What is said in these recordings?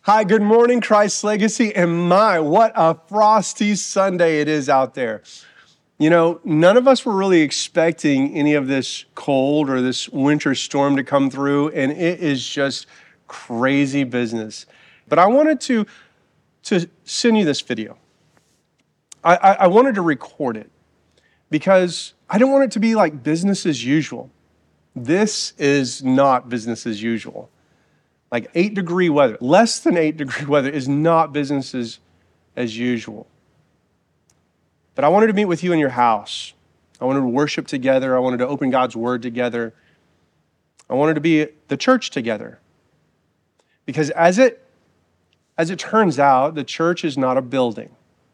Hi, good morning, Christ Legacy, and what a frosty Sunday it is out there. You know, none of us were really expecting any of this cold or this winter storm to come through, and it is just crazy business. But I wanted to send you this video. I wanted to record it because I don't want it to be like business as usual. This is not business as usual. Like 8-degree weather, less than 8-degree weather is not business as usual. But I wanted to meet with you in your house. I wanted to worship together. I wanted to open God's word together. I wanted to be the church together. Because as it turns out, the church is not a building.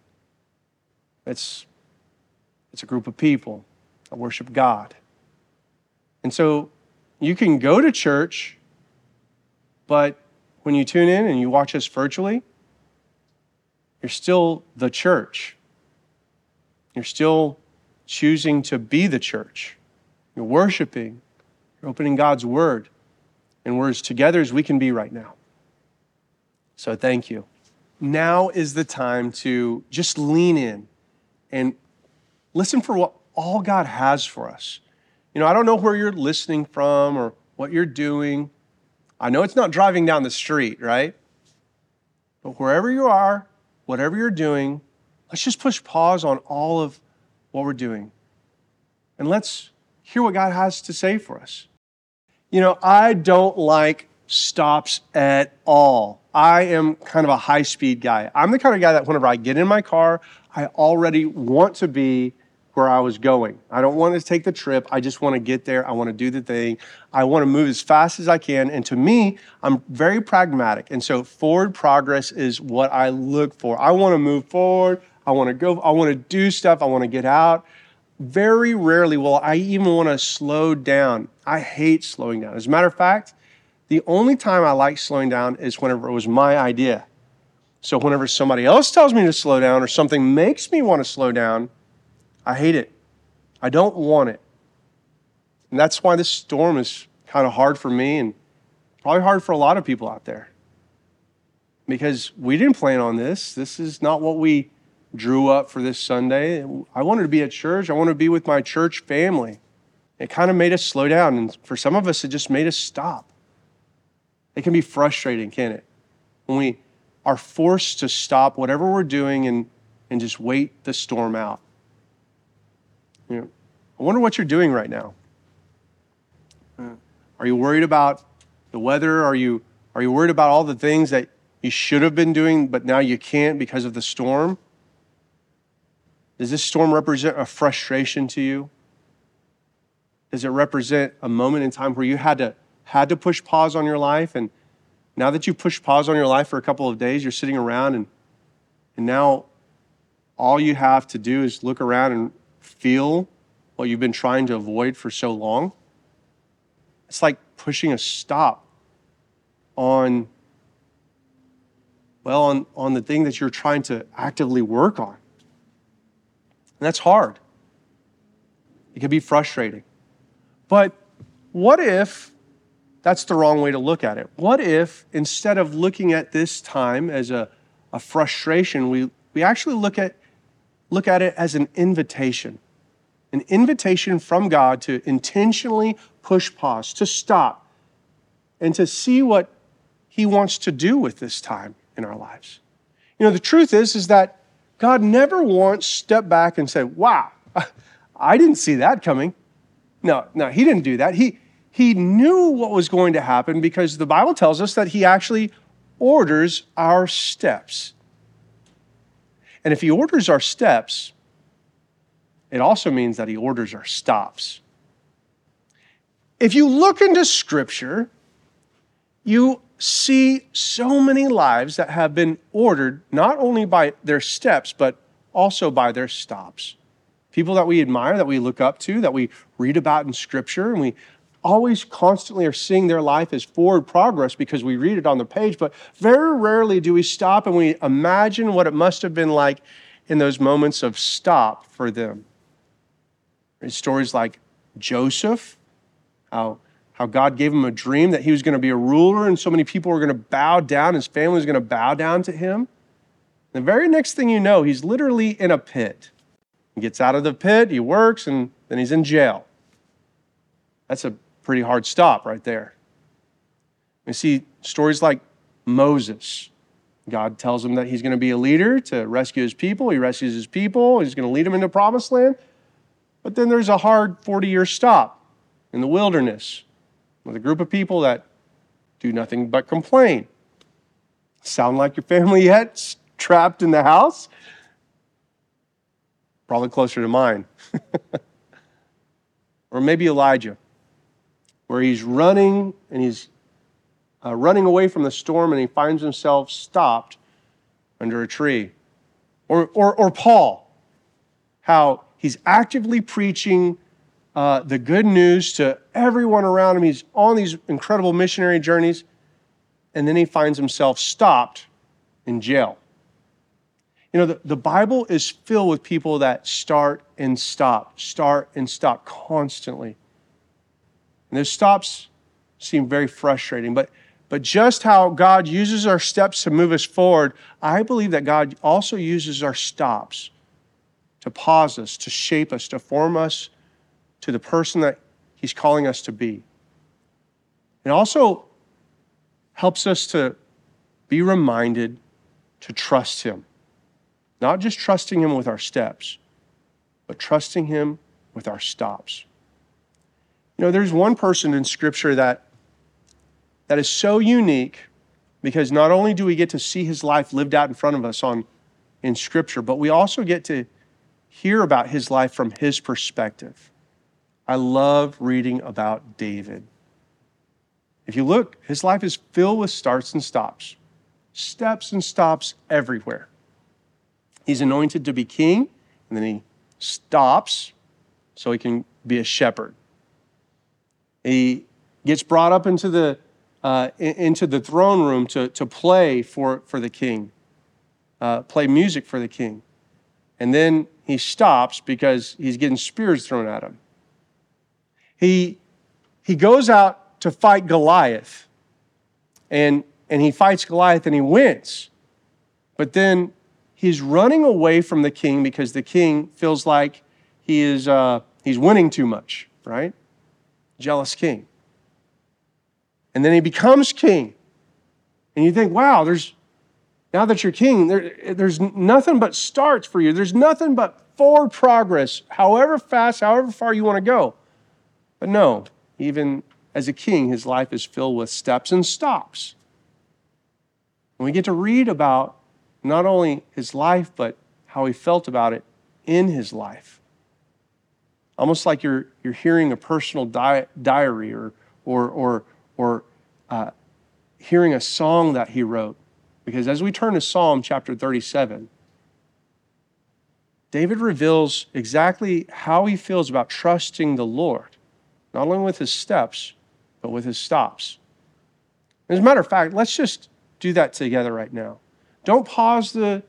It's a group of people that worship God. And so you can go to church, but when you tune in and you watch us virtually, you're still the church. You're still choosing to be the church. You're worshiping. You're opening God's word. And we're as together as we can be right now. So thank you. Now is the time to just lean in and listen for what all God has for us. You know, I don't know where you're listening from or what you're doing. I know it's not driving down the street, right? But wherever you are, whatever you're doing, let's just push pause on all of what we're doing. And let's hear what God has to say for us. You know, I don't like stops at all. I am kind of a high-speed guy. I'm the kind of guy that whenever I get in my car, I already want to be where I was going. I don't want to take the trip. I just want to get there. I want to do the thing. I want to move as fast as I can. And to me, I'm very pragmatic. And so forward progress is what I look for. I want to move forward. I want to go. I want to do stuff. I want to get out. Very rarely will I even want to slow down. I hate slowing down. As a matter of fact, the only time I like slowing down is whenever it was my idea. So whenever somebody else tells me to slow down or something makes me want to slow down, I hate it. I don't want it. And that's why this storm is kind of hard for me and probably hard for a lot of people out there. Because we didn't plan on this. This is not what we drew up for this Sunday. I wanted to be at church. I wanted to be with my church family. It kind of made us slow down. And for some of us, it just made us stop. It can be frustrating, can't it? When we are forced to stop whatever we're doing and just wait the storm out. You know, I wonder what you're doing right now. Are you worried about the weather? Are you worried about all the things that you should have been doing, but now you can't because of the storm? Does this storm represent a frustration to you? Does it represent a moment in time where you had to push pause on your life, and now that you push pause on your life for a couple of days, you're sitting around and now all you have to do is look around and feel what you've been trying to avoid for so long? It's like pushing a stop on the thing that you're trying to actively work on. And that's hard. It can be frustrating. But what if that's the wrong way to look at it? What if instead of looking at this time as a frustration, we actually look at it as an invitation from God to intentionally push pause, to stop, and to see what He wants to do with this time in our lives. You know, the truth is that God never once stepped back and said, wow, I didn't see that coming. No, He didn't do that. He knew what was going to happen because the Bible tells us that He actually orders our steps. And if He orders our steps, it also means that He orders our stops. If you look into Scripture, you see so many lives that have been ordered not only by their steps, but also by their stops. People that we admire, that we look up to, that we read about in Scripture, and we always constantly are seeing their life as forward progress because we read it on the page, but very rarely do we stop and we imagine what it must have been like in those moments of stop for them. There's stories like Joseph, how how God gave him a dream that he was going to be a ruler and so many people were going to bow down, his family was going to bow down to him. The very next thing you know, he's literally in a pit. He gets out of the pit, he works, and then he's in jail. That's a pretty hard stop right there. We see stories like Moses. God tells him that he's going to be a leader to rescue his people. He rescues his people. He's going to lead them into the promised land. But then there's a hard 40-year stop in the wilderness with a group of people that do nothing but complain. Sound like your family yet? Trapped in the house? Probably closer to mine. Or maybe Elijah, where he's running and he's running away from the storm and he finds himself stopped under a tree. Or Paul, how he's actively preaching the good news to everyone around him. He's on these incredible missionary journeys, and then he finds himself stopped in jail. You know, the Bible is filled with people that start and stop constantly. And those stops seem very frustrating, but just how God uses our steps to move us forward, I believe that God also uses our stops to pause us, to shape us, to form us to the person that he's calling us to be. It also helps us to be reminded to trust him. Not just trusting him with our steps, but trusting him with our stops. You know, there's one person in Scripture that is so unique because not only do we get to see his life lived out in front of us in Scripture, but we also get to hear about his life from his perspective. I love reading about David. If you look, his life is filled with starts and stops, steps and stops everywhere. He's anointed to be king, and then he stops so he can be a shepherd. He gets brought up into the throne room to play for the king, play music for the king. And then he stops because he's getting spears thrown at him. He goes out to fight Goliath, and he fights Goliath and he wins. But then he's running away from the king because the king feels like he's winning too much, right? Jealous king. And then he becomes king. And you think, wow, now that you're king, there's nothing but starts for you. There's nothing but forward progress, however fast, however far you want to go. But no, even as a king, his life is filled with steps and stops. And we get to read about not only his life, but how he felt about it in his life. Almost like you're hearing a personal diary or hearing a song that he wrote. Because as we turn to Psalm chapter 37, David reveals exactly how he feels about trusting the Lord, not only with his steps, but with his stops. As a matter of fact, let's just do that together right now. Don't pause the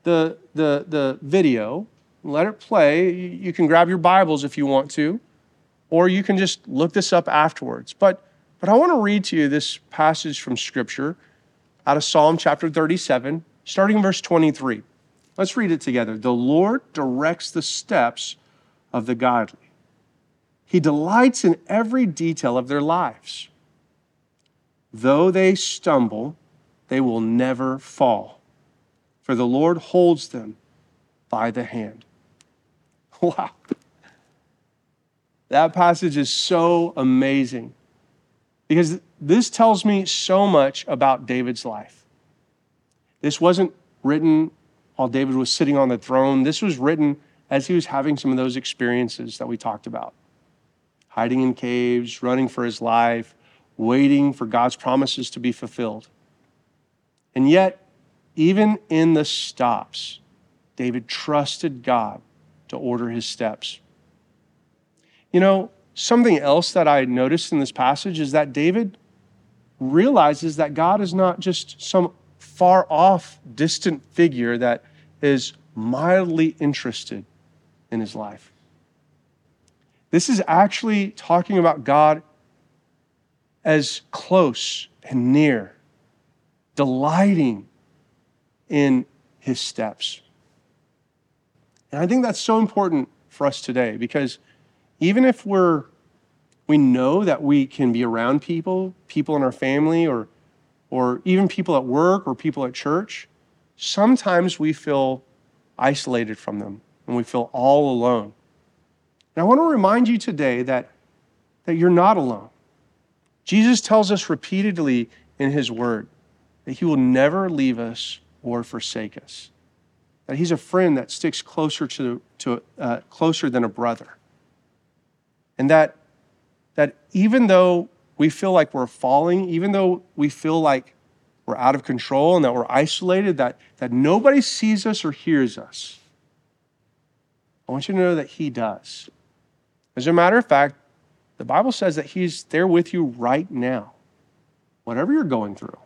video. Let it play. You can grab your Bibles if you want to, or you can just look this up afterwards. But I want to read to you this passage from Scripture out of Psalm chapter 37, starting in verse 23. Let's read it together. The Lord directs the steps of the godly. He delights in every detail of their lives. Though they stumble, they will never fall, for the Lord holds them by the hand. Wow. That passage is so amazing because this tells me so much about David's life. This wasn't written while David was sitting on the throne. This was written as he was having some of those experiences that we talked about. Hiding in caves, running for his life, waiting for God's promises to be fulfilled. And yet, even in the stops, David trusted God to order his steps. You know, something else that I noticed in this passage is that David realizes that God is not just some far off, distant figure that is mildly interested in his life. This is actually talking about God as close and near, delighting in his steps. And I think that's so important for us today, because even if we know that we can be around people in our family, or even people at work or people at church, sometimes we feel isolated from them and we feel all alone. And I want to remind you today that you're not alone. Jesus tells us repeatedly in his word that he will never leave us or forsake us. That he's a friend that sticks closer closer than a brother. And that even though we feel like we're falling, even though we feel like we're out of control and that we're isolated, that nobody sees us or hears us, I want you to know that he does. As a matter of fact, the Bible says that he's there with you right now, whatever you're going through.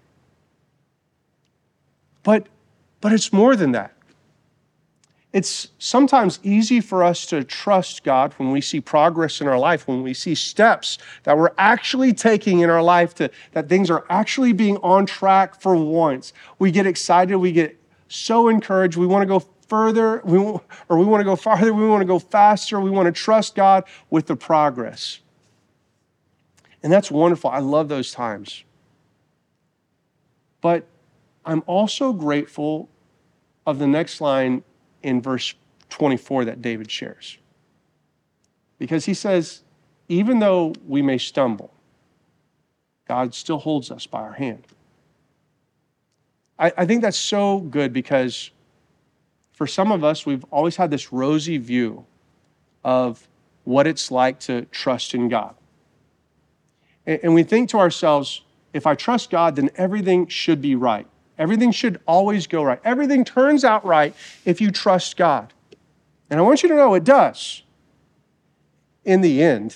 But it's more than that. It's sometimes easy for us to trust God when we see progress in our life, when we see steps that we're actually taking in our life, that things are actually being on track for once. We get excited, we get so encouraged, we want to go further, we want to go farther, we want to go faster, we want to trust God with the progress. And that's wonderful. I love those times. But I'm also grateful of the next line in verse 24 that David shares. Because he says, even though we may stumble, God still holds us by our hand. I think that's so good, because for some of us, we've always had this rosy view of what it's like to trust in God. And we think to ourselves, if I trust God, then everything should be right. Everything should always go right. Everything turns out right if you trust God. And I want you to know it does in the end.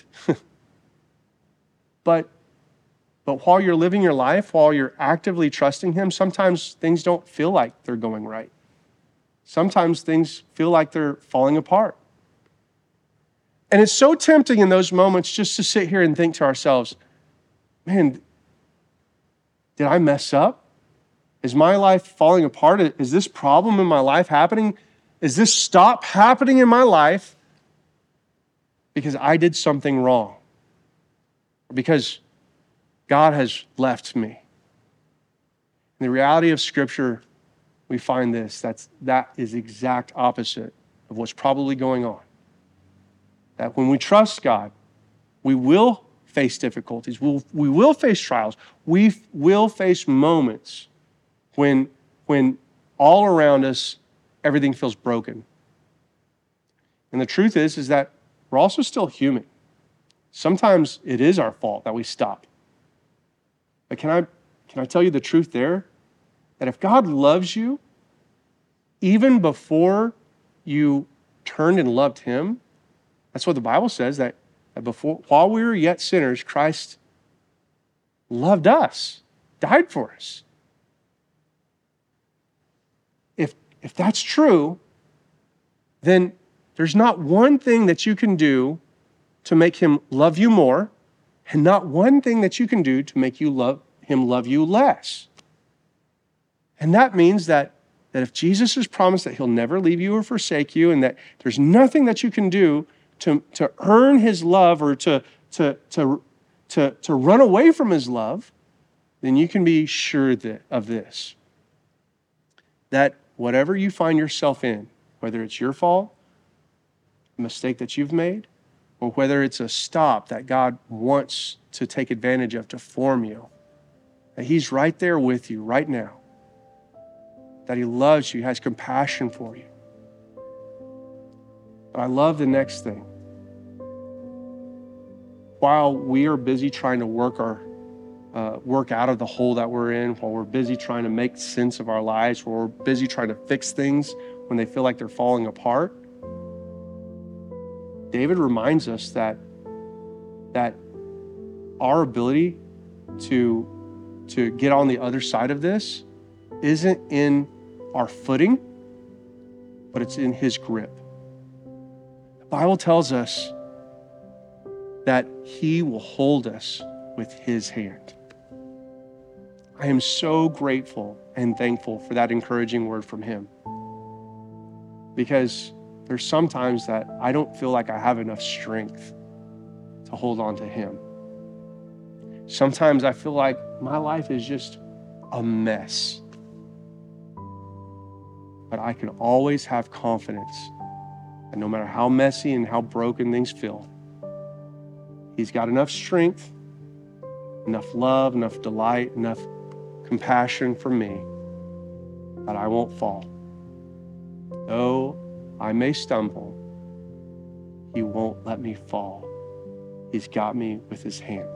But while you're living your life, while you're actively trusting him, sometimes things don't feel like they're going right. Sometimes things feel like they're falling apart. And it's so tempting in those moments just to sit here and think to ourselves, man, did I mess up? Is my life falling apart? Is this problem in my life happening? Is this stop happening in my life because I did something wrong? Or because God has left me? In the reality of Scripture, we find that is the exact opposite of what's probably going on. That when we trust God, we will face difficulties. We will face trials. We will face moments when all around us, everything feels broken. And the truth is that we're also still human. Sometimes it is our fault that we stop. But can I tell you the truth there? That if God loves you, even before you turned and loved him, that's what the Bible says, that while we were yet sinners, Christ loved us, died for us. If that's true, then there's not one thing that you can do to make him love you more, and not one thing that you can do to make him love you less. And that means that if Jesus has promised that he'll never leave you or forsake you, and that there's nothing that you can do to earn his love or to run away from his love, then you can be sure of this, that whatever you find yourself in, whether it's your fault, a mistake that you've made, or whether it's a stop that God wants to take advantage of to form you, that he's right there with you right now, that he loves you, has compassion for you. But I love the next thing. While we are busy trying to work out of the hole that we're in, while we're busy trying to make sense of our lives, while we're busy trying to fix things when they feel like they're falling apart, David reminds us that our ability to get on the other side of this isn't in our footing, but it's in his grip. The Bible tells us that he will hold us with his hand. I am so grateful and thankful for that encouraging word from him, because there's sometimes that I don't feel like I have enough strength to hold on to him. Sometimes I feel like my life is just a mess. But I can always have confidence that no matter how messy and how broken things feel, he's got enough strength, enough love, enough delight, enough compassion for me that I won't fall. Though I may stumble, he won't let me fall. He's got me with his hand.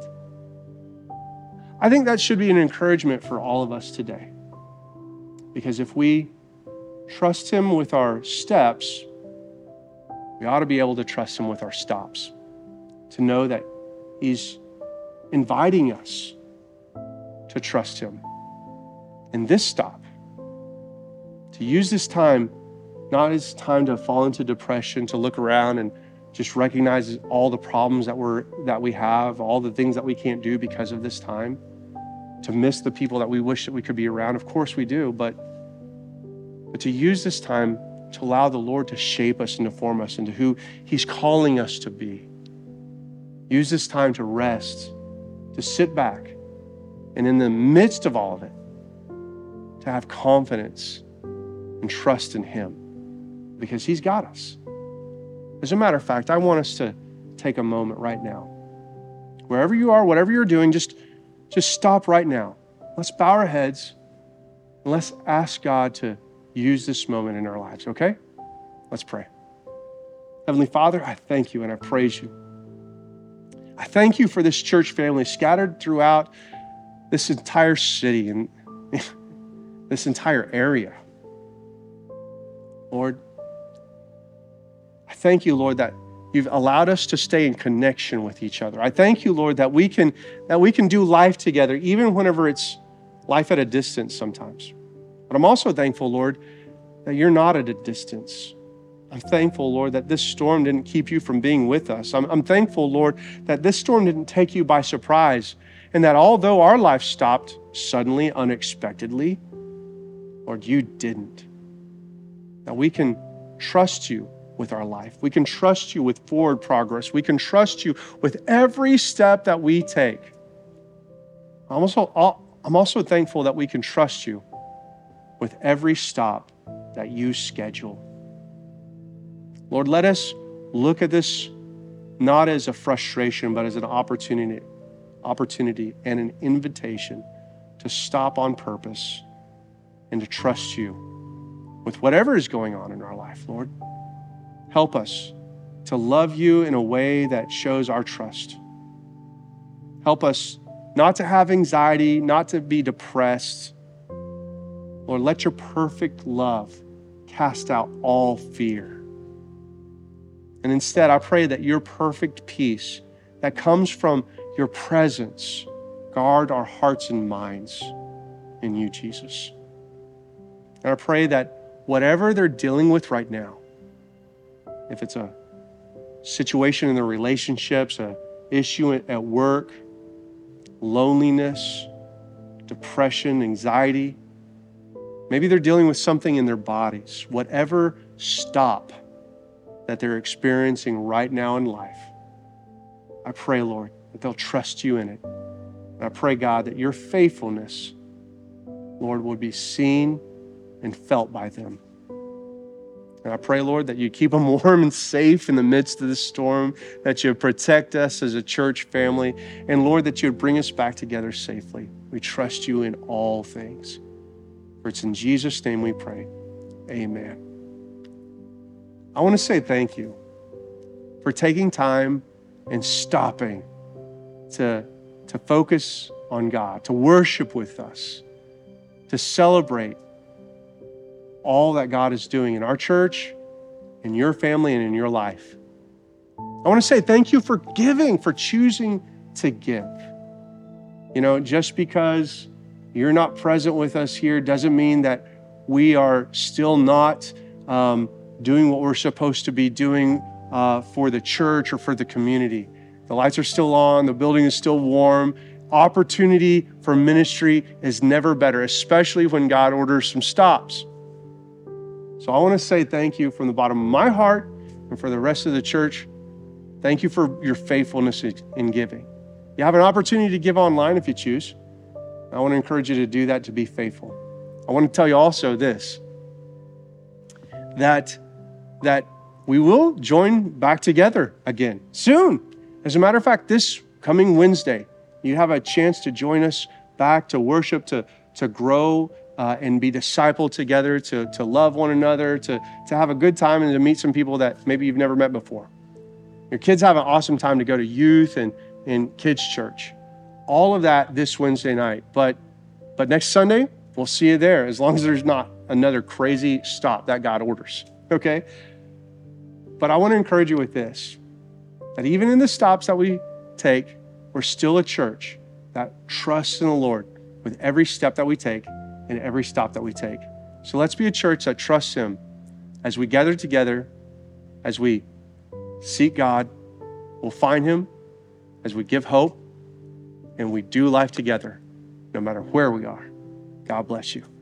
I think that should be an encouragement for all of us today. Because if we trust him with our steps, we ought to be able to trust him with our stops. To know that he's inviting us to trust him in this stop. To use this time, not as time to fall into depression, to look around and just recognize all the problems that we have, all the things that we can't do because of this time, to miss the people that we wish that we could be around. Of course we do, but to use this time to allow the Lord to shape us and to form us into who he's calling us to be. Use this time to rest, to sit back, and in the midst of all of it, to have confidence and trust in him, because he's got us. As a matter of fact, I want us to take a moment right now. Wherever you are, whatever you're doing, just stop right now. Let's bow our heads and let's ask God to use this moment in our lives, okay? Let's pray. Heavenly Father, I thank you and I praise you. I thank you for this church family scattered throughout this entire city and this entire area. Lord, I thank you, Lord, that you've allowed us to stay in connection with each other. I thank you, Lord, that we can do life together, even whenever it's life at a distance sometimes. But I'm also thankful, Lord, that you're not at a distance. I'm thankful, Lord, that this storm didn't keep you from being with us. I'm thankful, Lord, that this storm didn't take you by surprise, and that although our life stopped suddenly, unexpectedly, Lord, you didn't. That we can trust you with our life. We can trust you with forward progress. We can trust you with every step that we take. I'm also thankful that we can trust you with every stop that you schedule. Lord, let us look at this not as a frustration, but as an opportunity and an invitation to stop on purpose and to trust you with whatever is going on in our life, Lord. Help us to love you in a way that shows our trust. Help us not to have anxiety, not to be depressed. Lord, let your perfect love cast out all fear. And instead, I pray that your perfect peace that comes from your presence guard our hearts and minds in you, Jesus. And I pray that whatever they're dealing with right now, if it's a situation in their relationships, an issue at work, loneliness, depression, anxiety, maybe they're dealing with something in their bodies, whatever stop that they're experiencing right now in life, I pray, Lord, that they'll trust you in it. And I pray, God, that your faithfulness, Lord, would be seen and felt by them. And I pray, Lord, that you keep them warm and safe in the midst of the storm, that you protect us as a church family, and Lord, that you would bring us back together safely. We trust you in all things. For it's in Jesus' name we pray. Amen. I want to say thank you for taking time and stopping to focus on God, to worship with us, to celebrate all that God is doing in our church, in your family, and in your life. I want to say thank you for giving, for choosing to give. You know, just because you're not present with us here doesn't mean that we are still not doing what we're supposed to be doing for the church or for the community. The lights are still on, the building is still warm, opportunity for ministry is never better, especially when God orders some stops. So I want to say thank you from the bottom of my heart and for the rest of the church. Thank you for your faithfulness in giving. You have an opportunity to give online if you choose. I want to encourage you to do that, to be faithful. I want to tell you also this, that we will join back together again soon. As a matter of fact, this coming Wednesday, you have a chance to join us back to worship, to grow and be discipled together, to love one another, to have a good time and to meet some people that maybe you've never met before. Your kids have an awesome time to go to youth and kids church. All of that this Wednesday night. But next Sunday, we'll see you there, as long as there's not another crazy stop that God orders, okay? But I want to encourage you with this, that even in the stops that we take, we're still a church that trusts in the Lord with every step that we take and every stop that we take. So let's be a church that trusts Him as we gather together, as we seek God, we'll find Him, as we give hope, and we do life together, no matter where we are. God bless you.